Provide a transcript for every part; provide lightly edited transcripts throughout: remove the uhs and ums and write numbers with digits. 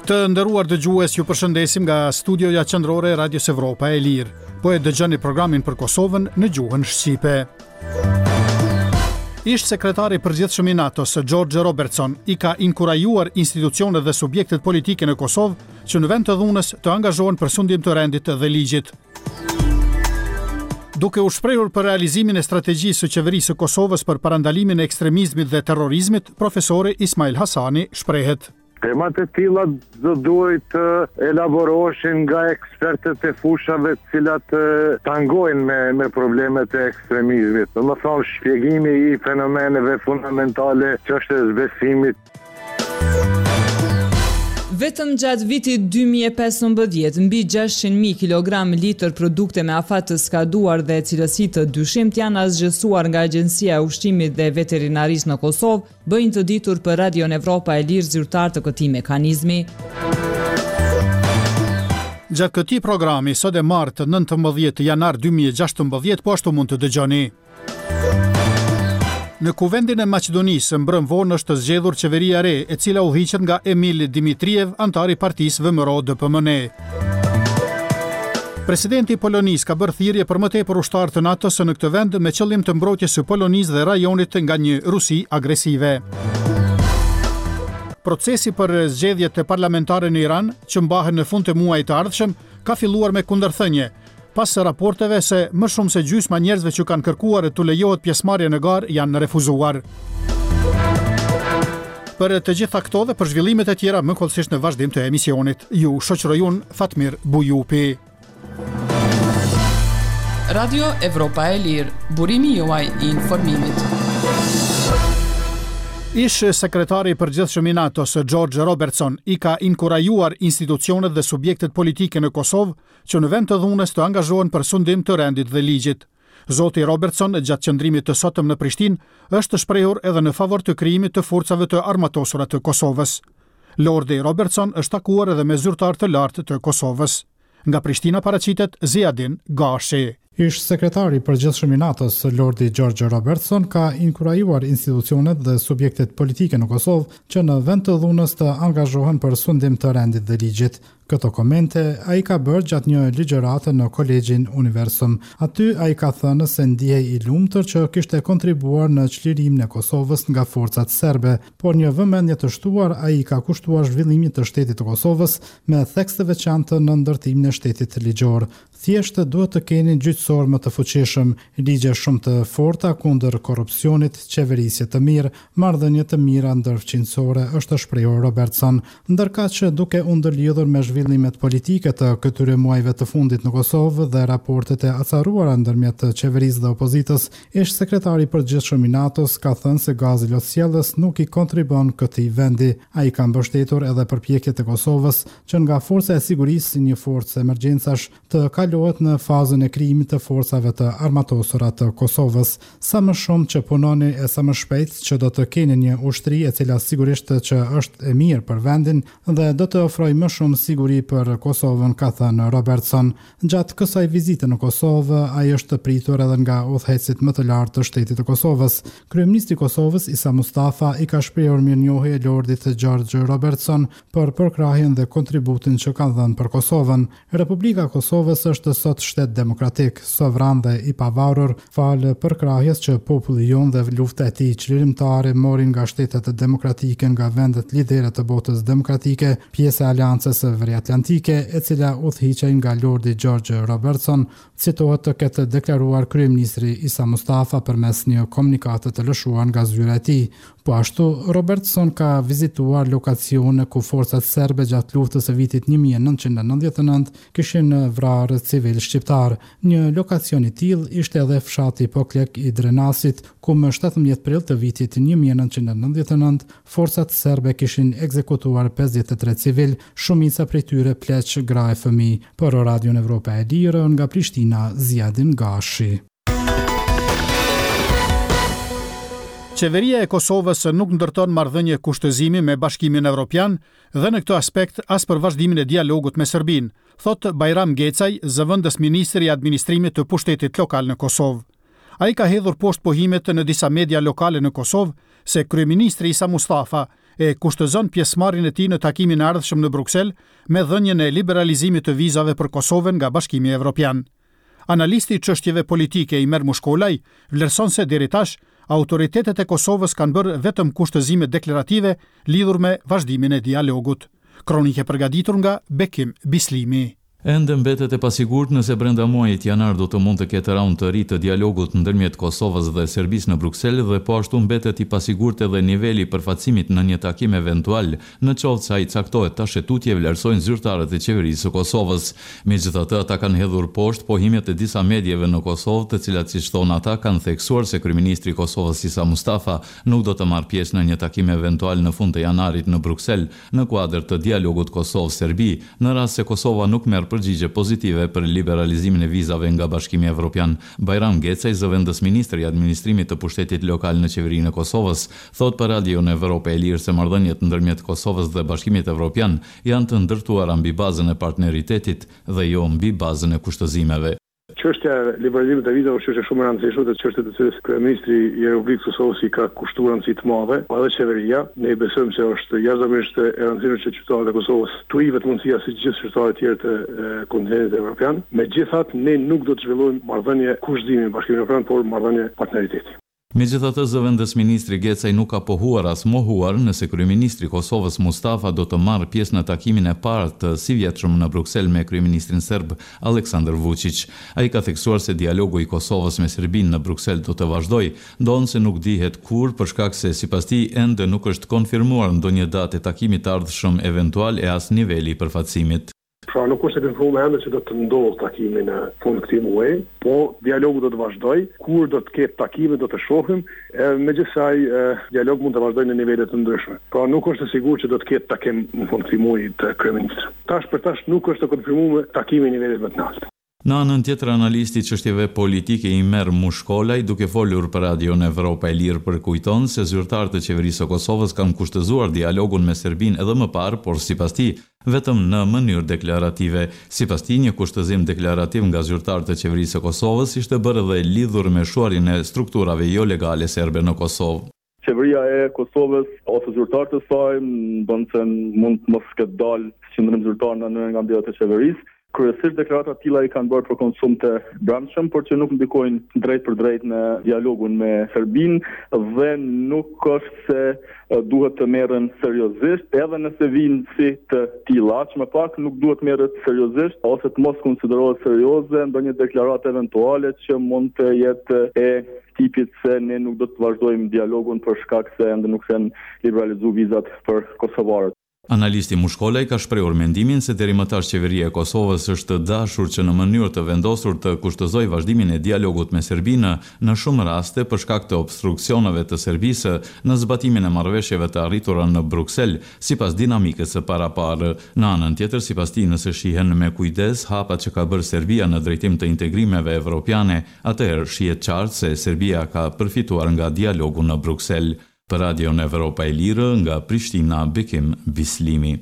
Të nderuar dëgjues, ju përshëndesim nga studioja qendrore e Radios Evropa e Lirë. Po e dëgjoni programin për Kosovën në gjuhën shqipe. Ish sekretari i përgjithshëm i NATO-s, Gjorgje Robertson, i ka inkurajuar institucionet dhe subjektet politike në Kosovë që në vend të dhunës të angazhohen për sundim të rendit dhe ligjit. Duke u shprehur për realizimin e strategjisë së qeverisë së Kosovës për parandalimin e ekstremizmit dhe terrorizmit, profesori Ismail Hasani shprehet: Temat e tilla do duhet të elaborohen nga ekspertët e fushave të cilat tangojnë me problemet e ekstremizmit. Do të thonë shpjegimi i fenomeneve fundamentale, çështjes besimit. Vetëm gjatë vitit 2015, mbi 600.000 kg litër produkte me afat të skaduar dhe cilësi të dyshimt janë asgjësuar nga Agjencia e Ushqimit dhe Veterinarisë në Kosovë, bëjnë të ditur për Radion Evropa e Lirë zyrtar të këtij mekanizmi. Gjatë këtij programi, sot e martë 19 janar 2016, po ashtu mund të dëgjoni. Në Kuvendin e Maqedonisë, mbrëm vonë është zgjedhur qeveria e re, e cila udhëhiqet nga Emil Dimitriev, antar i partisë VMRO-DPMNE. Presidenti i Polonisë ka bërë thirrje për më tepër ushtarë të NATO-s në këtë vend me qëllim të mbrojtjes së Polonisë dhe rajonit nga një Rusi agresive. Procesi për zgjedhjet parlamentare në Iran, që mbahen në fund të muajit të ardhshëm, ka filluar me kundërthënie, pas raporteve se më shumë se gjysma njerëzve që kanë kërkuar të lejohet pjesëmarrja në garë janë refuzuar. Për të gjitha këto dhe për zhvillimet e tjera më kollësisht në vazhdim të emisionit, ju shoqëroj unë Fatmir Bujupi. Radio Evropa e Lirë, burimi juaj i informimit. Ish sekretari i përgjithshëm i NATO-s, Gjorgje Robertson, i ka inkurajuar institucionet dhe subjektet politike në Kosovë që në vend të dhunës të angazhohen për sundim të rendit dhe ligjit. Zoti Robertson, gjatë qëndrimit të sotëm në Prishtinë, është shprehur edhe në favor të krijimit të forcave të armatosura të Kosovës. Lordi Robertson është takuar edhe me zyrtar të lartë të Kosovës. Nga Prishtina paraqitet Ziadin Gashi. Ish sekretari i përgjithshëm i NATO-s, Lordi Gjorgje Robertson, ka inkurajuar institucionet dhe subjektet politike në Kosovë që në vend të dhunës të angazhohen për sundim të rendit dhe ligjit. Këto komente ai ka bërë gjatë një ligjërate në Kolegjin Universum. Aty ai ka thënë se ndihej i lumtur që kishte kontribuar në çlirimin e Kosovës nga forcat serbe, por një vëmendje të shtuar ai ka kushtuar zhvillimit të shtetit të Kosovës me theks të veçantë në ndërtimin e shtetit ligjor. Thjesht duhet të keni gjyqësor më të fuqishëm, ligje shumë të forta kundër korrupsionit, qeverisje të mirë, marrëdhënie të mira ndërfqinësore, është shprehur Robertson, ndërkaq që duke u ndërlidhur me zhvillimet politike të këtyre muajve të fundit në Kosovë dhe raportet e acaruara ndërmjet qeverisë dhe opozitës, ish sekretari i përgjithshëm i NATO-s ka thënë se gazi lotësjellës nuk i kontribon këtij vendi. Ai ka mbështetur edhe përpjekjet e Kosovës që nga forca e sigurisë, një forcë emergjencash, të kalohet në fazën e krijimit të forcave të armatosura të Kosovës. Sa më shumë që punoni e sa më shpejt që do të keni një ushtri e cila sigurisht që është e mirë për vendin dhe do të ofrojë më shumë siguri për Kosovën, ka thënë Robertson. Gjatë kësaj vizite në Kosovë, ai është pritur edhe nga udhëheqësit më të lartë të shtetit të Kosovës. Kryeministri i Kosovës, Isa Mustafa, i ka shprehur mirënjohje Lordit Gjorgje Robertson për përkrahjen dhe kontributin që kanë dhënë për Kosovën. Republika e Kosovës është sot shtet demokratik, sovran dhe i pavarur, falë përkrahjes që populli jon dhe lufta e tij çlirimtare morin nga shtetet demokratike, nga vendet lidere të botës demokratike, pjesë e Aleancës Veriatlantike, e cila udhëhiqej nga Lordi Gjorgje Robertson, citohet të ketë deklaruar kryeministri Isa Mustafa përmes një komunikate të lëshuar nga zyra e tij. Po ashtu, Robertson ka vizituar lokacione ku forcat serbe gjatë luftës së vitit 1999 kishin vrarë civil shqiptar. Një lokacion i tillë ishte edhe fshati Poklek i Drenasit, ku më 17 prill të vitit 1999 forcat serbe kishin ekzekutuar 53 civil, shumica prej tyre pleq, gra e fëmijë. Për Radion Evropa e Lirë, nga Prishtina, Ziadin Gashi. Qeveria e Kosovës nuk ndërton marrëdhënie kushtëzimi me Bashkimin Evropian dhe në këtë aspekt as për vazhdimin e dialogut me Serbinë, thot Bajram Gecaj, zëvendës ministri i administrimit të pushtetit lokal në Kosovë. Ai ka hedhur poshtë pohimet në disa media lokale në Kosovë se kryeministri Isa Mustafa e kushtëzon pjesëmarrjen e tij në takimin e ardhshëm në Bruksel me dhënien e liberalizimit të vizave për Kosovën nga Bashkimi Evropian. Analisti i çështjeve politike Imer Mushkolaj vlerëson se deri tash autoritetet e Kosovës kanë bërë vetëm kushtëzime deklarative lidhur me vazhdimin e dialogut. Kronike përgatitur nga Bekim Bislimi. Ende mbetet e pasigurt nëse brenda muajit janar do të mund të ketë raund të ri të dialogut ndërmjet Kosovës dhe Serbisë në Bruksel dhe po ashtu mbetet i pasigurt edhe niveli i përfaqësimit në një takim eventual, në qoftë se ai caktohet tash e tutje vlerësojnë zyrtarët e qeverisë së Kosovës. Megjithatë, ata kanë hedhur poshtë pohimjet e disa mediave në Kosovë, të cilat siç thonë ata kanë theksuar se kryeministri i Kosovës Isa Mustafa nuk do të marrë pjesë në një takim eventual në fund të janarit në Bruksel në kuadër të dialogut Kosovë-Serbi, në rast se Kosova nuk merr përgjigje pozitive për liberalizimin e vizave nga Bashkimi Evropian. Bajram Gecaj, zëvendës ministri i administrimit të pushtetit lokal në qeverinë e Kosovës, thot për Radion Evropa e Lirë se marrëdhëniet ndërmjet Kosovës dhe Bashkimit Evropian janë të ndërtuara mbi bazën e partneritetit dhe jo mbi bazën e kushtëzimeve. Çështja e liberalizimit të vizave është shumë e rëndësishme, dhe çështja të cilës kryeministri i Republikës së Kosovës i ka kushtuar rëndësi të madhe, po edhe qeveria, ne besojmë se është jashtëzakonisht e rëndësishme që qytetarët e Kosovës të ivet mundësia si gjithë qytetarët tjerë të kontinentit evropian. Megjithatë, ne nuk do të zhvillojmë marrëdhënie kushtëzimi me Bashkimin Evropian, por marrëdhënie partneriteti. Megjithatë, zëvendës ministri Gecaj nuk ka pohuar as mohuar nëse kryeministri i Kosovës Mustafa do të marrë pjesë në takimin e parë të sivjetshëm në Bruksel me kryeministrin serb Aleksandar Vučić. Ai ka theksuar se dialogu i Kosovës me Serbinë në Bruksel do të vazhdojë, ndonse nuk dihet kur për shkak se sipas tij ende nuk është konfirmuar ndonjë datë e takimit të ardhshëm eventual e as niveli i përfaqësimit. Pra nuk është e konfirmuar ende që do të ndodhë takimi në fund këtij muaji, po dialogu do të vazhdojë, kur do të ketë takime do të shohim, megjithëse dialogu mund të vazhdojë në nivele të ndryshme. Pra nuk është e sigurt që do të ketë takim në fund këtij muaji të kryeministrit. Tash për tash nuk është e konfirmuar takimi në nivelet më të lartë. Në anën tjetër, analisti i çështjeve politike Imer Mushkolaj, duke folur për Radion Evropa e Lirë, përkujton se zyrtarët e qeverisë së Kosovës kanë kushtëzuar dialogun me Serbinë edhe më parë, por sipas tij vetëm në mënyrë deklarative. Sipas tij, një kushtëzim deklarativ nga zyrtarët e qeverisë së Kosovës ishte bërë dhe lidhur me shuarjen e strukturave jo legale serbe në Kosovë. Qeveria e Kosovës ose zyrtarët e saj bën se mund të mos ketë dalë qendrim zyrtar në nga mbledhjet e qeverisë. Kryesisht deklaratat tilla i kanë bërë për konsum të brendshëm, por që nuk ndikojnë drejt për drejt në dialogun me Serbinë dhe nuk është se duhet të merren seriozisht, edhe nëse vinë si të tilla, që më pak nuk duhet merret seriozisht ose të mos konsiderohet serioze ndonjë deklaratë eventuale që mund të jetë e tipit se ne nuk do të vazhdojmë dialogun për shkak se ende nuk kanë liberalizuar vizat për kosovarët. Analisti Mushkolaj ka shprehur mendimin se deri më tash qeveria e Kosovës është dashur që në mënyrë të vendosur të kushtëzojë vazhdimin e dialogut me Serbinë në shumë raste për shkak të obstruksioneve të Serbisë në zbatimin e marrëveshjeve të arritura në Bruksel, sipas dinamikës së paraparë. Në anën tjetër, sipas tij, nëse shihen me kujdes hapat që ka bërë Serbia në drejtim të integrimeve evropiane, atëherë shihet qartë se Serbia ka përfituar nga dialogu në Bruksel. Për Radion Evropa e Lirë, nga Prishtina, Bekim Bislimi.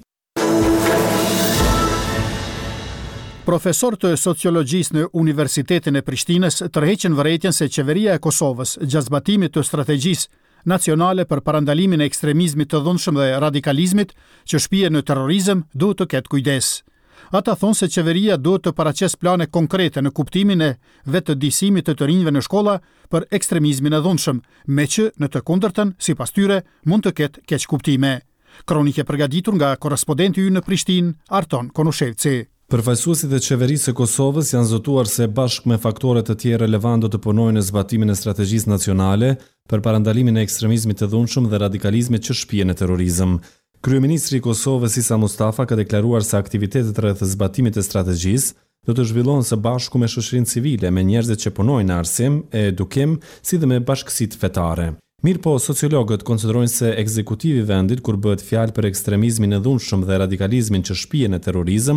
Profesor të sociologjisë në Universitetin e Prishtinës tërheqën vërejtjen se qeveria e Kosovës gjatë zbatimit të strategjisë nacionale për parandalimin e ekstremizmit të dhunshëm dhe radikalizmit që shpije në terrorizëm duhet të ketë kujdes. Ata thonë se qeveria duhet të paraqes plane konkrete në kuptimin e vetëdijësimit të rinjve në shkolla për ekstremizmin e dhunshëm, me që në të kundërtën, sipas tyre, mund të ketë keqkuptime. Kronike përgatitur nga korrespondenti ynë në Prishtinë, Arton Konushevci. Përfaqësuesit e qeverisë së Kosovës janë zotuar se bashkë me faktore të tjerë relevant do të punojnë në zbatimin e strategjisë nacionale për parandalimin e ekstremizmit të dhunshëm dhe radikalizmit që shpijen në terrorizëm. Kryeministri i Kosovës Isa Mustafa ka deklaruar se aktivitetet rreth zbatimit të strategjisë do të zhvillohen së bashku me shoqërinë civile, me njerëzit që punojnë në arsim e edukim, si dhe me bashkësitë fetare. Mirë po, sociologët konsiderojnë se ekzekutivi i vendit, kur bëhet fjalë për ekstremizmin e dhunshëm dhe radikalizmin që shpijen në terrorizëm,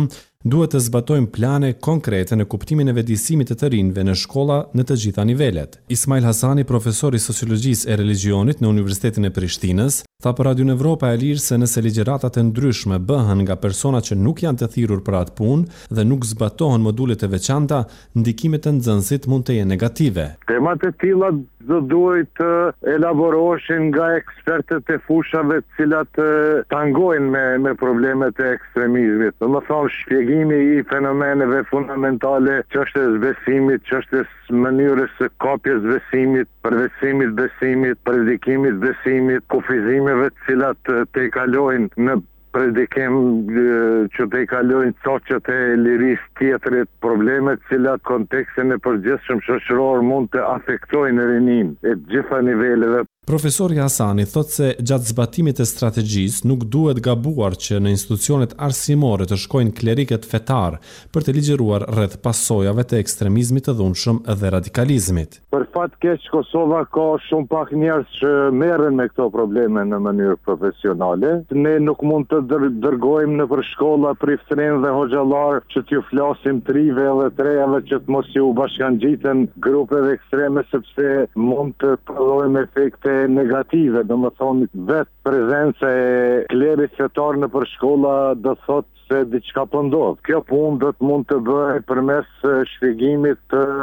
duhet të zbatojmë plane konkrete në kuptimin e vedisimit të rinjve në shkolla në të gjitha nivelet. Ismail Hasani, profesor i sociologjisë e religionit në Universitetin e Prishtinës, tha për Radio Evropa e Lirë se nëse ligjëratat e ndryshme bëhen nga persona që nuk janë të thirrur për atë punë dhe nuk zbatohen modulet e veçanta, ndikimet e nxënësit mund të jenë negative. Temat e tilla do duhet të elaborohen nga ekspertët e fushave të cilat tangojnë me problemet e ekstremizmit. Do të thonë shpjegimi i fenomeneve fundamentale, çështjes besimit, çështjes mënyrës së kopjes besimit, përveçimit besimit, predikimit besimit, kufizimeve të cilat të kalojnë në predikim që të kalojnë çoqet e lirisë tjetrit, problemet cilat kontekstin e përgjithshëm shoqëror mund të afektojnë rinin e gjitha niveleve. Profesori Hasani thot se gjatë zbatimit të strategjisë nuk duhet gabuar që në institucionet arsimore të shkojnë klerikët fetar për të ligjëruar rreth pasojave të ekstremizmit të dhunshëm dhe radikalizmit. Për fat keq Kosova ka shumë pak njerëz që merren me këto probleme në mënyrë profesionale. Ne nuk mund të dërgojmë në për shkolla priftërin dhe hoxhallar që t'ju flasim trive dhe trejave që të mos ju bashkangjiten grupeve ekstreme sepse mund të prodhojmë efekte negative, do më thonë vetë prezenca e klerit fetar në për shkolla do thot se diçka po ndodh. Kjo punë do të mund të bëhet përmes shpjegimit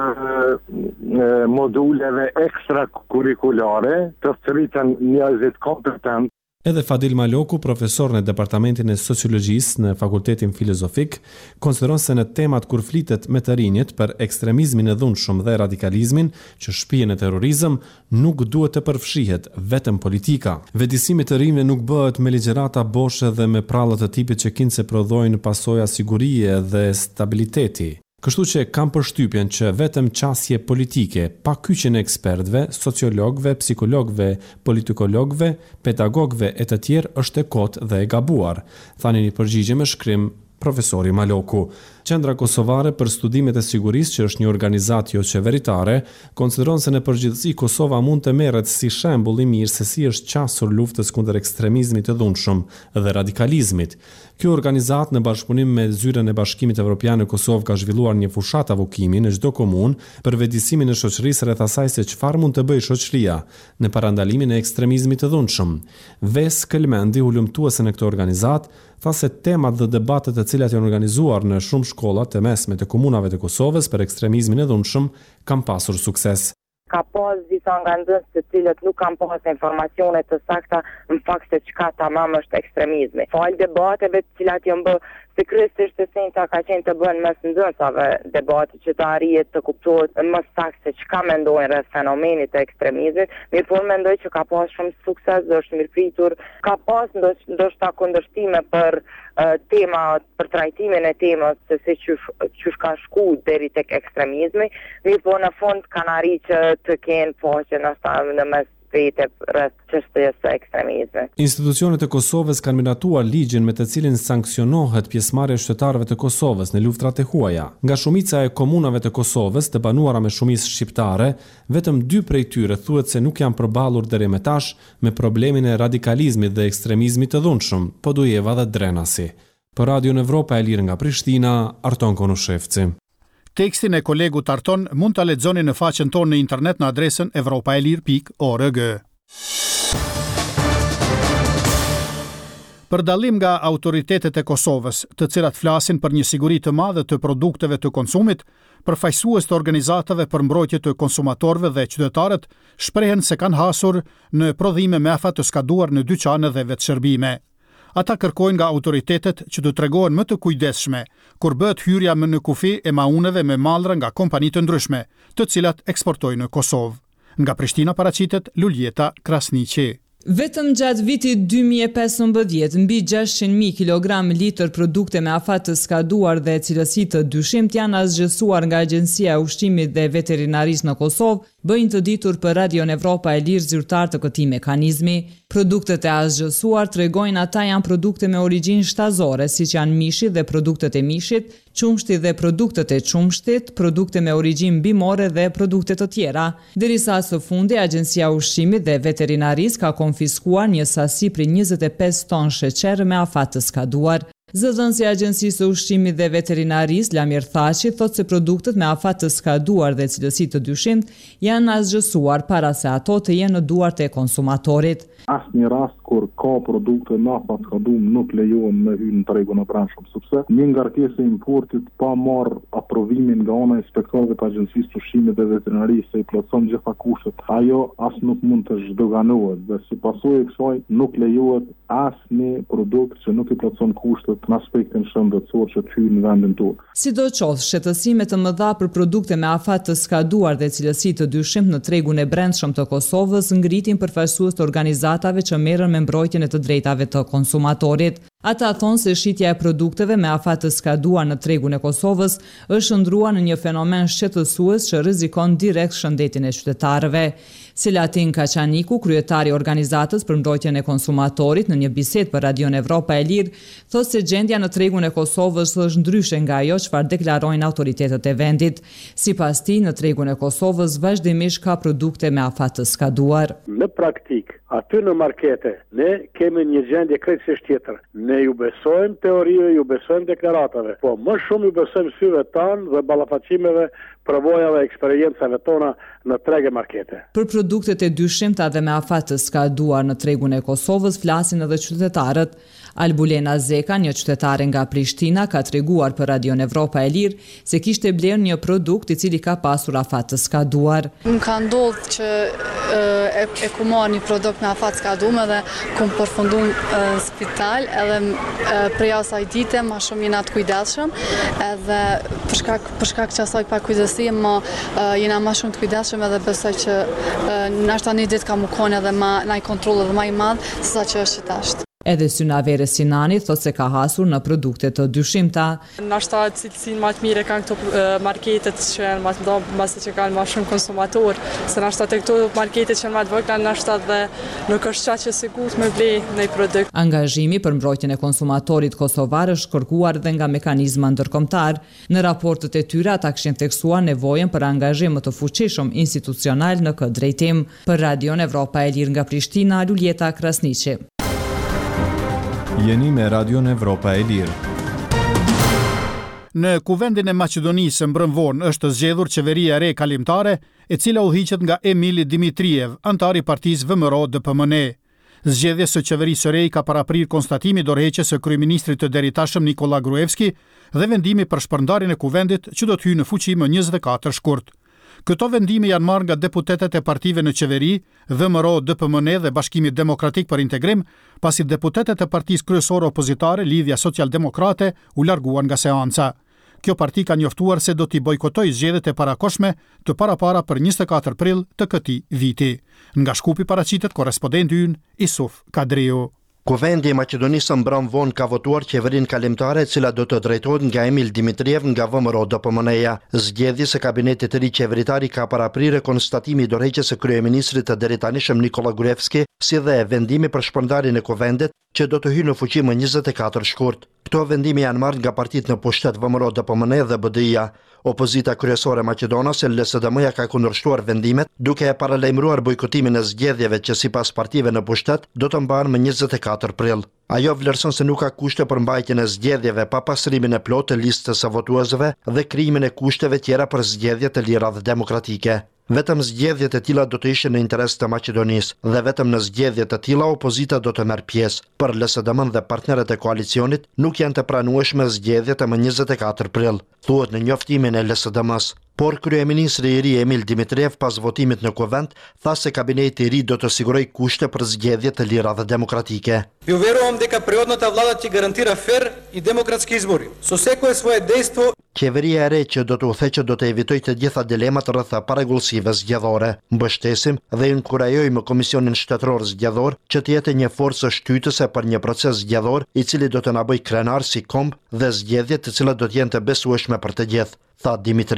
të moduleve ekstra kurikulare, të thëriten njerëzit kompetent. Edhe Fadil Maloku, profesor në Departamentin e Sociologjisë në Fakultetin Filozofik, konsideron se në temat kur flitet me të rinjt për ekstremizmin e dhunshëm dhe radikalizmin që shpihen në terrorizëm, nuk duhet të përfshihet vetëm politika. Vetësimi të rinjve nuk bëhet me ligjërata boshe dhe me prallat të tipit që kinë se prodhojnë pasoja sigurie dhe stabiliteti. Kështu që kam përshtypjen që vetëm qasje politike, pa kyçjen e ekspertëve, sociologëve, psikologëve, politikologëve, pedagogëve e të tjerë është e kotë dhe e gabuar, thani një përgjigje me shkrim profesori Maloku. Qendra Kosovare për Studimet e Sigurisë, që është një organizatë jo qeveritare, konsideron se në përgjithësi Kosova mund të merret si shembull i mirë se si është qasur luftës kundër ekstremizmit të dhunshëm dhe radikalizmit. Kjo organizatë në bashkëpunim me Zyrën e Bashkimit Evropian në Kosovë ka zhvilluar një fushat avokimi në çdo komunë për vetëdijsimin e shoqërisë rreth asaj se çfarë mund të bëjë shoqëria në parandalimin e ekstremizmit të dhunshëm. Ves Kelmendi, ulëmtuese në këtë organizatë, tha se temat dhe debatet të cilat janë organizuar në shumë shkolla të mesme të komunave të Kosovës për ekstremizmin e dhunshëm kanë pasur sukses. Ka pas disa nga nxënës të cilët nuk kanë pas informacione të sakta në fakt se çka tamam është ekstremizmi. Fal debateve të cilat janë bë se kryesisht esenca ka qenë të bën mes nxënësave debate që të arrihet të kuptohet më saktë se çka mendojnë rreth fenomenit të ekstremizmit. Mirë, por mendoj që ka pas shumë sukses, është mirëpritur. Ka pas ndoshta kundërshtime për tema, për trajtimin e temës se si qysh ka shku deri tek ekstremizmi. Mirë, po në fund kanë arritur të kenë paqe në mes vete rreth çështjes së ekstremizmit. Institucionet e Kosovës kanë miratuar ligjin me të cilin sanksionohet pjesëmarrja e qytetarëve të Kosovës në luftrat e huaja. Nga shumica e komunave të Kosovës të banuara me shumicë shqiptare, vetëm 2 prej tyre thuhet se nuk janë përballur deri më tash me problemin e radikalizmit dhe ekstremizmit të dhunshëm, Podujeva dhe Drenasi. Për Radio Evropa e Lirë nga Prishtina, Arton Konushevci. Tekstin e kolegut Arton mund ta lexoni në faqen tonë në internet në adresën evropaelir.org. Për dallim nga autoritetet e Kosovës, të cilat flasin për një siguri të madhe të produkteve të konsumit, përfaqësues të organizatave për mbrojtje të konsumatorëve dhe qytetarët shprehen se kanë hasur në prodhime me afat të skaduar në dyqane dhe vetëshërbime. Ata kërkojnë nga autoritetet që të tregohen më të kujdesshme kur bëhet hyrja në kufi e mauneve me mallra nga kompani të ndryshme, të cilat eksportojnë në Kosovë. Nga Prishtina paraqitet Luljeta Krasniqi. Vetëm gjatë vitit 2015, mbi 600.000 kg litër produkte me afat të skaduar dhe cilësi të dyshimt janë asgjësuar nga Agjencia e Ushqimit dhe Veterinarisë në Kosovë, bëjnë të ditur për Radio Evropa e Lirë zyrtar të këtij mekanizmi. Produktet e asgjësuar tregojnë ata janë produkte me origjinë shtazore, siç janë mishi dhe produktet e mishit, qumshti dhe produktet e qumshtit, produkte me origjinë bimore dhe produkte të tjera. Derisa së fundi, Agjencia e Ushqimit dhe Veterinarisë ka konfiskuar një sasi prej 25 ton sheqer me afat të skaduar. Zëdhënësi i Agjencisë së Ushqimit dhe Veterinarisë, Lamir Thaçi, thotë se produktet me afat të skaduar dhe cilësi të dyshimt janë asgjësuar para se ato të jenë në duart e konsumatorit. Asnjë rast kur ka produkte me afat skaduar nuk lejohen me hyrë në tregun e brendshëm, sepse një ngarkesë e importit pa marrë aprovimin nga ana e inspektorëve të Agjencisë së Ushqimit dhe Veterinarisë se i plotëson gjitha kushtet, ajo as nuk mund të zhdoganohet dhe si pasojë e kësaj nuk lejohet asnjë produkt që nuk i plotëson kushtet në aspektin shëndetësor që të hyjë në vendin tonë. Sidoqoftë, shqetësime të mëdha për produkte me afat të skaduar dhe cilësi të dyshimt në tregun e brendshëm të Kosovës ngritin përfaqësues të organizatave që merren me mbrojtjen e të drejtave të konsumatorit. Ata thonë se shitja e produkteve me afat të skaduar në tregun e Kosovës është ndruar në një fenomen shqetësues që rrezikon direkt shëndetin e qytetarëve. Selatin Kaçaniku, kryetari i organizatës për mbrojtjen e konsumatorit, në një bisedë për Radion Evropa e Lirë, thotë se gjendja në tregun e Kosovës është ndryshe nga ajo çfarë deklarojnë autoritetet e vendit. Sipas tij, në tregun e Kosovës vazhdimisht ka produkte me afat të skaduar. Në praktik, aty në markete, ne kemi një gjendje krejtësisht tjetër. Ne ju besojmë teorive, ju besojmë deklaratave, po më shumë ju besojmë syve tanë dhe ballafaqimeve, provojave, eksperiencave tona në treg e markete. Për produktet e dyshimta dhe me afat të skaduar në tregun e Kosovës flasin edhe qytetarët. Albulena Zeka, një qytetare nga Prishtina, ka treguar për Radion Evropa e Lirë se kishte bler një produkt i cili ka pasur afat të skaduar. Më ka ndodhur që e ku marr një produkt me afat skaduar dhe kum përfunduar në spital, edhe prej asaj dite më shumë jena të kujdesshëm, edhe për shkak që asaj pakujdesie më jena më shumë të kujdesshëm edhe besoj që nashta një ditë ka më kon edhe një kontroll edhe më i madh se sa që është tash. Edhe Synavere Sinani thotë se ka hasur në produkte të dyshimta. Nashta cilësinë më të mire kanë këto marketet që janë më të ndonë, mbasi që kanë më shumë konsumator, se nashta te këto marketet që janë më të vogla, nashta dhe nuk është çaq e sigurt me ble në produkt. Angazhimi për mbrojtjen e konsumatorit kosovar është kërkuar dhe nga mekanizma ndërkombëtar. Në raportet e tyre ata kishin theksuar nevojën për angazhim më të fuqishëm institucional në këtë drejtim. Për Radion Evropa e Lirë nga Prishtina, Luljeta Krasniqi. Jeni me Radion Evropa e Lirë. Në kuvendin e Maqedonisë mbrëm vonë është zgjedhur qeveria e re kalimtare, e cila udhëhiqet nga Emili Dimitriev, antar i partisë VMRO-DPMN. Zgjedhja së qeverisë së re ka paraprir konstatimi dorëheqjes së kryeministrit të deritashëm Nikola Gruevski dhe vendimi për shpërndarjen e kuvendit që do të hyjë në fuqi më 24 shkurt. Këto vendime janë marrë nga deputetet e partive në qeveri, VMRO-DPMN dhe Bashkimi Demokratik për Integrim, pasi deputetet e partisë kryesore opozitare Lidhja Social-Demokrate u larguan nga seanca. Kjo parti ka njoftuar se do t'i bojkotojë zgjedhjet e parakohshme të parapara për 24 prill të këtij viti. Nga Shkupi paraqitet korrespondenti ynë Isuf Kadriu. Kuvendi i Maqedonisë mbrëm vonë ka votuar qeverinë kalimtare e cila do të drejtohet nga Emil Dimitriev nga VMRO-DPMN-ja. Zgjedhja së kabinetit të ri qeveritar ka paraprirë konstatimi i dorëheqjes së kryeministrit të deritanishëm Nikola Gruevski, si dhe vendimi për shpërndarjen e kuvendit që do të hyjë në fuqi më 24 shkurt. Këto vendime janë marrë nga partitë në pushtet VMRO-DPMN dhe BDI-ja. Opozita kryesore maqedonase LSDM-ja ka kundërshtuar vendimet, duke e paralajmëruar bojkotimin e zgjedhjeve që sipas partive në pushtet do të mbahen më 24 prill. Ajo vlerëson se nuk ka kushte për mbajtjen e zgjedhjeve pa pasurimin e plotë të listës së votuesve dhe krijimin e kushteve tjera për zgjedhje të lira dhe demokratike. Vetëm zgjedhjet e tilla do të ishin në interes të Maqedonisë dhe vetëm në zgjedhje të tilla opozita do të merr pjesë. Për LSDM dhe partnerët e koalicionit nuk janë të pranueshme zgjedhjet e më 24 prill, thuhet në njoftimin e LSDM-s. Por kryeministri i ri Emil Dimitriev pas votimit në kuvend tha se kabineti i ri do të sigurojë kushte për zgjedhje të lira dhe demokratike. Ju verujem дека природната влада ќе гарантира фер и демократски избори. Со секое свое дејство Qeveria e re që do të udhëheqet do të evitojë të gjitha dilemat rreth paragullësive zgjedhore. Mbështesim dhe inkurajojmë Komisionin Shtetëror Zgjedhor që të jetë një forcë shtytëse për një proces zgjedhor i cili do të na bëjë krenar si komb dhe zgjedhje të cilat do të jenë të besueshme për të gjithë, tha Dimitriev.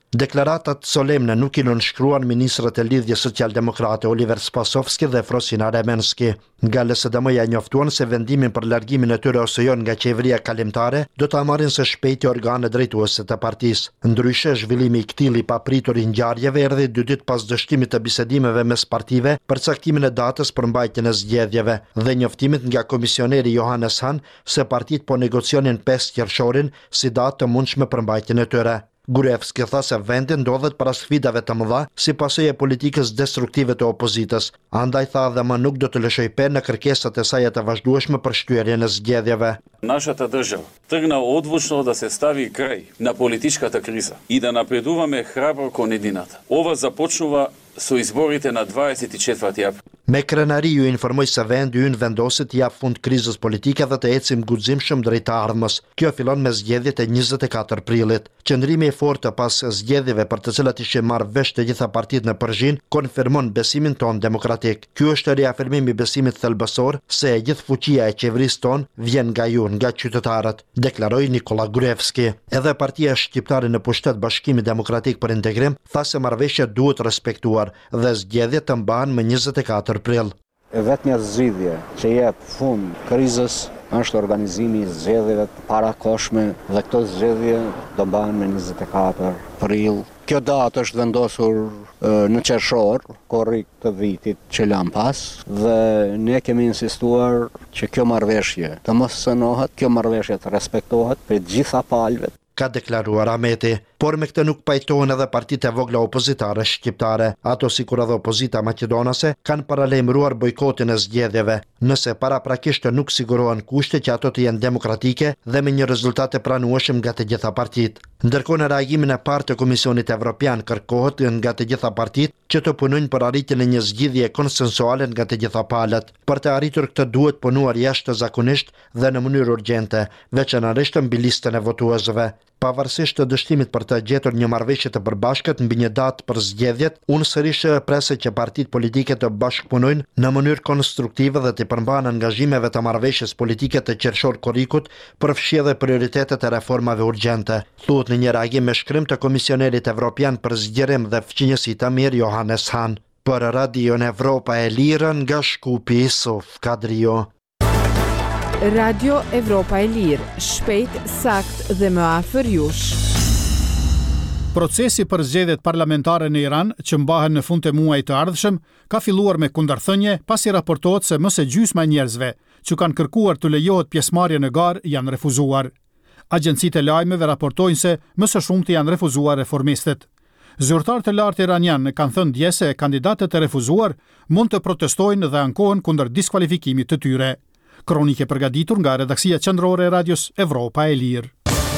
Deklaratat solemne nuk i nënshkruan ministrët e lidhjes socialdemokrate Oliver Spasovski dhe Frosina Remenski. Nga LSDM-ja njoftuan se vendimin për largimin e tyre ose jo nga qeveria kalimtare do ta marrin së shpejti organet drejtuese të partisë. Ndryshe, zhvillimi i këtij i papritur i ngjarjeve erdhi 2 ditë pas dështimit të bisedimeve mes partive për caktimin e datës për mbajtjen e zgjedhjeve dhe njoftimit nga komisioneri Johannes Hahn se partitë po negocionin 5 qershorin si datë të mundshme për mbajtjen e tyre. Gruevski tha se vendi ndodhet para sfidave të mëdha si pasojë e politikës destruktive të opozitës. Andaj tha dhe më nuk do të lëshoj pe në kërkesat e saj të vazhdueshme për shtyerjen e zgjedhjeve. Нашата држава тргна одвучно да се стави крај на политичката криза и да напредуваме храбро кон едината. Ова започнува со изборите на 24 април. Me krenari ju informoj se vendi ynë vendosit jap fund krizës politike dhe të ecim guximshëm drejt të ardhmës. Kjo fillon me zgjedhjet e 24 prillit. Qëndrimi i fortë pas zgjedhjeve për të cilat ishin marrë vesh të gjitha partitë në përgjithësi konfirmon besimin ton demokratik. Ky është riafirmimi i besimit thelbësor se e gjithë fuqia e qeverisë ton vjen nga ju, nga qytetarët, deklaroi Nikola Gruevski. Edhe partia shqiptare në pushtet Bashkimi Demokratik për Integrim tha se marrëveshja duhet respektuar dhe zgjedhjet të mbahen më 24 prill. E vetmja zgjidhje që jep fund krizës është organizimi i zgjedhjeve të parakohshme dhe këto zgjedhje do mbahen me 24 prill. Kjo datë është vendosur në qershor, korrik të vitit që lan pas, dhe ne kemi insistuar që kjo marrëveshje të mos sënohet, kjo marrëveshje të respektohet për gjitha palëve. Ka deklaruar Ahmeti, por me këtë nuk pajtohen edhe partitë e vogla opozitare shqiptare. Ato sikur edhe opozita maqedonase kanë paralajmëruar bojkotin e zgjedhjeve, nëse paraprakisht nuk sigurohen kushte që ato të jenë demokratike dhe me një rezultat të pranueshëm nga të gjitha partitë. Ndërkohë në reagimin e parë të Komisionit Evropian kërkohet nga të gjitha partitë që të punojnë për arritjen e një zgjidhje konsensuale nga të gjitha palët. Për të arritur këtë duhet punuar jashtëzakonisht dhe në mënyrë urgjente, veçanërisht mbi listën e votuesve. Pavarësisht të dështimit për të gjetur një marrëveshje të përbashkët mbi një datë për zgjedhjet, unë sërish prese që partitë politike të bashkëpunojnë në mënyrë konstruktive dhe të përmbahen angazhimeve të marrëveshjes politike të qershor korrikut për fshirje prioritetet e reformave urgjente. Thuhet në një reagim me shkrim të Komisionerit Evropian për zgjerim dhe fqinjësi të mirë Johannes Hahn. Për Radion Evropa e Lirë nga Shkupi Isuf Kadrio. Radio Evropa e Lirë, shpejt, sakt dhe më afër jush. Procesi për zgjedhjet parlamentare në Iran, që mbahen në fund të muajit të ardhshëm, ka filluar me kundërthënie pasi raportohet se më së gjysma e njerëzve që kanë kërkuar të lejohet pjesëmarrje në garë janë refuzuar. Agjencitë e lajmeve raportojnë se më së shumti janë refuzuar reformistët. Zyrtarët e lartë iranian kanë thënë dje se kandidatët e refuzuar mund të protestojnë dhe ankohen kundër diskualifikimit të tyre. Kronike përgatitur nga redaksia qendrore e Radios Evropa e Lirë.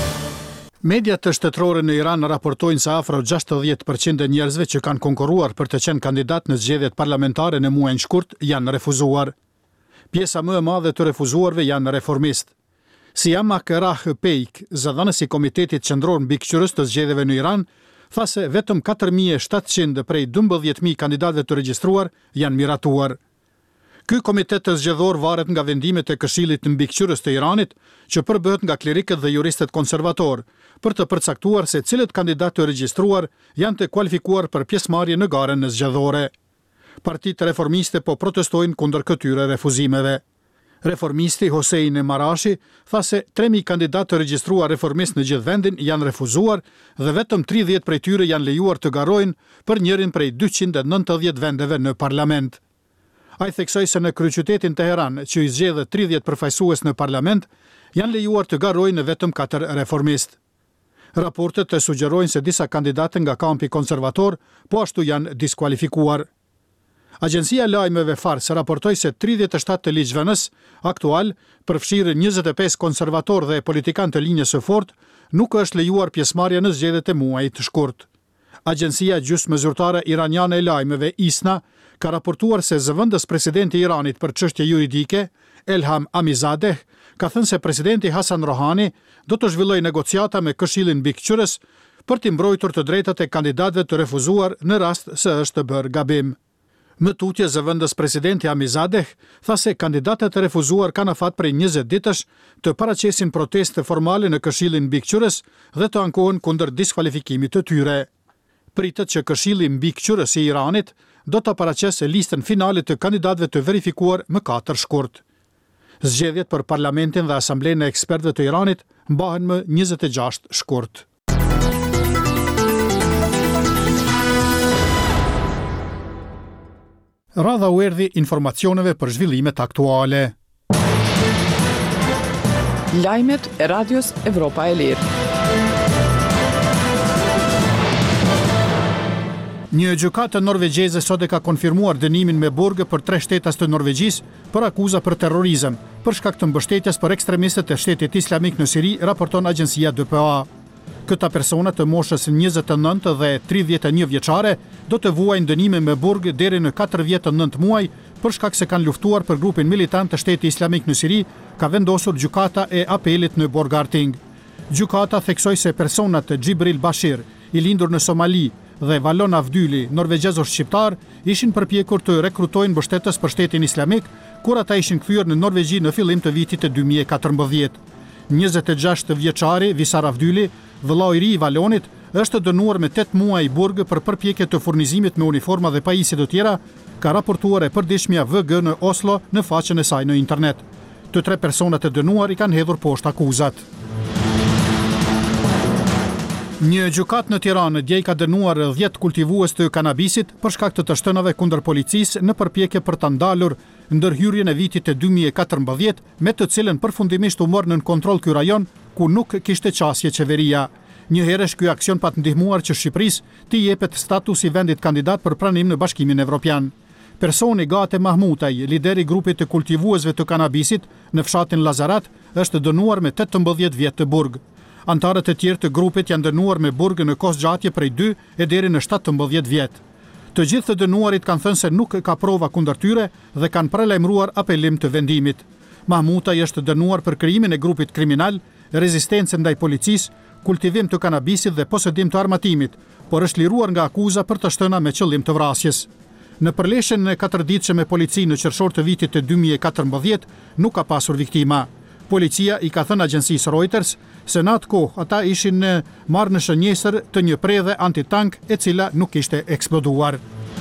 Mediat të shtetërore në Iran raportojnë se afro 60% e njerëzve që kanë konkurruar për të qenë kandidat në zgjedhjet parlamentare në muajin shkurt janë refuzuar. Pjesa më e madhe të refuzuarve janë reformist. Siama Kerah Peik, zëdhënësi i Komitetit Qendror Mbikëqyrës të zgjedhjeve në Iran, tha se vetëm 4700 prej 12000 kandidatëve të regjistruar janë miratuar. Ky komitet të zgjedhor varet nga vendimet e Këshillit të Mbikëqyrës të Iranit, që përbëhet nga klerikët dhe juristët konservator, për të përcaktuar se cilët kandidatë të regjistruar janë të kualifikuar për pjesëmarrje në garën në zgjedhore. Partitë reformiste po protestojnë kundër këtyre refuzimeve. Reformisti Hossein Marashi tha se 3000 kandidatë të regjistruar reformist në gjithë vendin janë refuzuar dhe vetëm 30 prej tyre janë lejuar të garojnë për njërin prej 290 vendeve në parlament. Ai theksoi se në kryeqytetin Teheran, që i zgjedhë 30 përfaqësues në parlament, janë lejuar të garojnë vetëm 4 reformist. Raportet sugjerojnë se disa kandidatë nga kampi konservator po ashtu janë diskualifikuar. Agjencia e lajmeve Fars raportoi se 37 të ligjvënës aktual, përfshirë 25 konservator dhe politikan të linjës së fortë, nuk është lejuar pjesëmarrja në zgjedhjet e muajit të shkurt. Agjencia gjysmëzyrtare iraniane e lajmeve ISNA ka raportuar se zëvendës presidenti i Iranit për çështje juridike, Elham Amizadeh, ka thënë se presidenti Hasan Rohani do të zhvillojë negociata me Këshillin Mbikëqyrës për të mbrojtur të drejtat e kandidatëve të refuzuar në rast se është bërë gabim. Më tutje zëvendës presidenti Amizadeh tha se kandidatët e refuzuar kanë afat prej 20 ditësh të paraqesin proteste formale në Këshillin Mbikëqyrës dhe të ankohen kundër diskualifikimit të tyre. Pritet që Këshilli Mbikëqyrës i Iranit do të paraqesë listën finale të kandidatëve të verifikuar më 4 shkurt. Zgjedhjet për Parlamentin dhe Asamblenë e Ekspertëve të Iranit mbahen më 26 shkurt. Radha u erdhi informacioneve për zhvillimet aktuale. Lajmet e Radios Evropa e Lirë. Një gjykatë norvegjeze sot e ka konfirmuar dënimin me burg për 3 shtetas të Norvegjisë për akuza për terrorizëm, për shkak të mbështetjes për ekstremistët e Shtetit Islamik në Siri, raporton agjencia DPA. Këta persona të moshës 29 dhe 31 vjeçare do të vuajnë dënime me burg deri në 4 vjet të 9 muaj për shkak se kanë luftuar për grupin militant të Shtetit Islamik në Siri, ka vendosur gjykata e apelit në Borgarting. Gjykata theksoi se personat Gjibril Bashir, i lindur në Somali, dhe Valon Avdyli, norvegjezor shqiptar, ishin përpjekur të rekrutojnë mbështetës për Shtetin Islamik, kur ata ishin kthyer në Norvegji në fillim të vitit të 2014. 26 vjeçari Visar Avdyli, vëllau i ri i Valonit, është dënuar me 8 muaj burg për përpjekje të furnizimit me uniforma dhe pajisje të tjera, ka raportuar e përditshmja VG në Oslo në faqen e saj në internet. Të 3 personat e dënuar i kanë hedhur poshtë akuzat. Një gjykat në Tiranë dje ka dënuar 10 kultivues të kanabisit për shkak të shtënave kundër policisë në përpjekje për ta ndalur ndërhyrjen e vitit të 2014, me të cilën përfundimisht u mor nën kontroll ky rajon ku nuk kishte qasje qeveria. Njëherësh ky aksion pa të ndihmuar që Shqipërisë t'i jepet statusi vendit kandidat për pranim në Bashkimin Evropian. Personi Gate Mahmutaj, lideri i grupit të kultivuesve të kanabisit në fshatin Lazarat, është dënuar me 18 vjet të burg. Antarët e tjerë të grupit janë dënuar me burg në kosgjatje prej 2 e deri në 17 vjet. Të gjithë të dënuarit kanë thënë se nuk ka prova kundër tyre dhe kanë prelajmëruar apelim të vendimit. Mahmutaj është dënuar për krijimin e grupit kriminal, rezistencë ndaj policisë, kultivim të kanabisit dhe posedim të armatimit, por është liruar nga akuza për të shtëna me qëllim të vrasjes. Në përleshjen e 4 ditëshe me polici në qershor të vitit të 2014 nuk ka pasur viktima. Policia i ka thënë agjencisë Reuters se në atë kohë ata ishin marrë në shënjesër të një predhe antitank e cila nuk ishte eksploduar.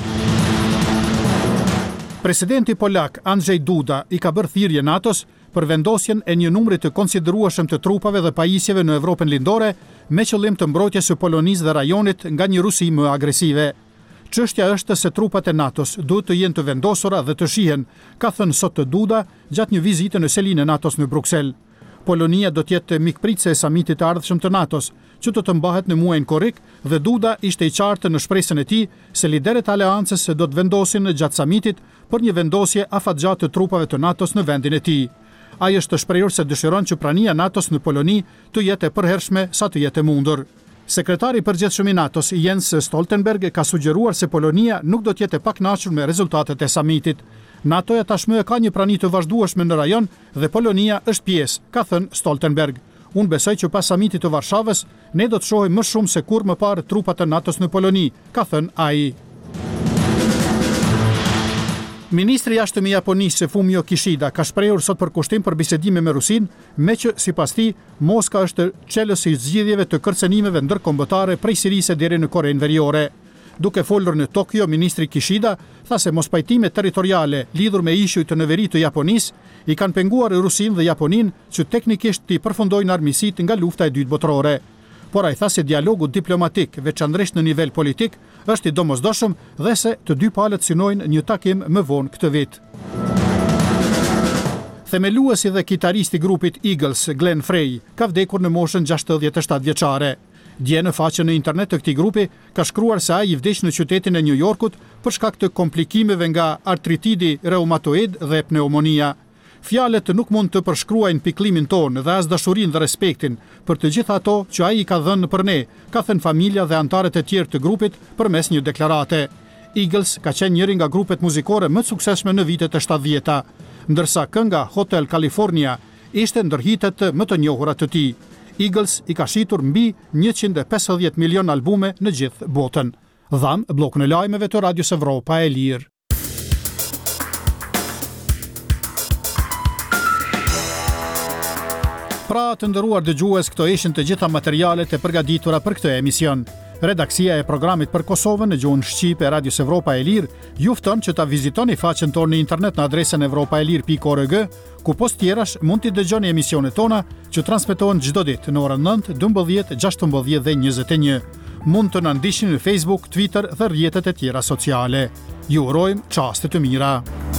Presidenti polak Andrzej Duda i ka bërë thirrje NATO-s për vendosjen e një numri të konsiderueshëm të trupave dhe pajisjeve në Evropën lindore me qëllim të mbrojtjes së Polonisë dhe rajonit nga një Rusi më agresive. Çështja është se trupat e NATO-s duhet të jenë të vendosura dhe të shihen, ka thënë sot të Duda gjatë një vizite në selinë e NATO-s në Bruksel. Polonia do të jetë mikpritëse e samitit të ardhshëm të NATO-s, që do të mbahet në muajin korrik, dhe Duda ishte i qartë në shpresën e tij se liderët e aleancës do të vendosin gjatë samitit për një vendosje afatgjatë të trupave të NATO-s në vendin e tij. Ai është shprehur se dëshiron që prania NATO-s në Poloni të jetë e përhershme sa të jetë e mundur. Sekretari i përgjithshëm i NATO-s Jens Stoltenberg ka sugjeruar se Polonia nuk do të jetë e pakënaqur me rezultatet e samitit. NATO-ja tashmë ka një prani të vazhdueshme në rajon dhe Polonia është pjesë, ka thënë Stoltenberg. Unë besoj që pas samitit të Varshavës ne do të shohim më shumë se kur më parë trupat e NATO-s në Poloni, ka thënë ai. Ministri i jashtëm i Japonisë Fumio Kishida ka shprehur sot për kushtim për bisedime me Rusinë, me që sipas tij Moska është çelësi i zgjidhjeve të kërcënimeve ndërkombëtare prej Sirisë deri në Korenë Veriore. Duke folur në Tokyo, ministri Kishida tha se mospajtimet territoriale lidhur me ishujt të neverit të Japonisë i kanë penguar Rusinë dhe Japoninë që teknikisht të përfundojnë armiqësitë nga lufta e dytë botërore. Por ai tha se dialogu diplomatik, veçanërisht në nivel politik, është i domosdoshëm dhe se të dy palët synojnë një takim më vonë këtë vit. Themeluesi dhe kitaristi i grupit Eagles, Glenn Frey, ka vdekur në moshën 67 vjeçare. Dje në faqen në internet të këtij grupi ka shkruar se ai i vdiq në qytetin e New Yorkut për shkak të komplikimeve nga artritidi reumatoid dhe pneumonia. Fjalët nuk mund të përshkruajnë pikëllimin tonë dhe as dashurinë dhe respektin për të gjitha ato që ai i ka dhënë për ne, ka thënë familja dhe antarët e tjerë të grupit përmes një deklarate. Eagles ka qenë njëri nga grupet muzikore më të suksesshme në vitet e 70-ta, ndërsa kënga Hotel California ishte ndër hitet më të njohura të tij. Eagles i ka shitur mbi 150 milion albume në gjithë botën. Dham bllokun e lajmeve të Radios Evropa e Lirë. Pra të nderuar dëgjues, këto ishin të gjitha materialet e përgatitura për këtë emision. Redaksia e programit për Kosovën në gjuhën shqipe e Radios Evropa e Lirë ju fton që ta vizitoni faqen tonë në internet në adresën evropaelir.org, ku post tjerash mund t'i dëgjoni emisionet tona që transmetohen çdo ditë në orën 9, 12, 16 dhe 21. Mund të na ndiqni në Facebook, Twitter dhe rrjetet e tjera sociale. Ju urojmë çaste të mira.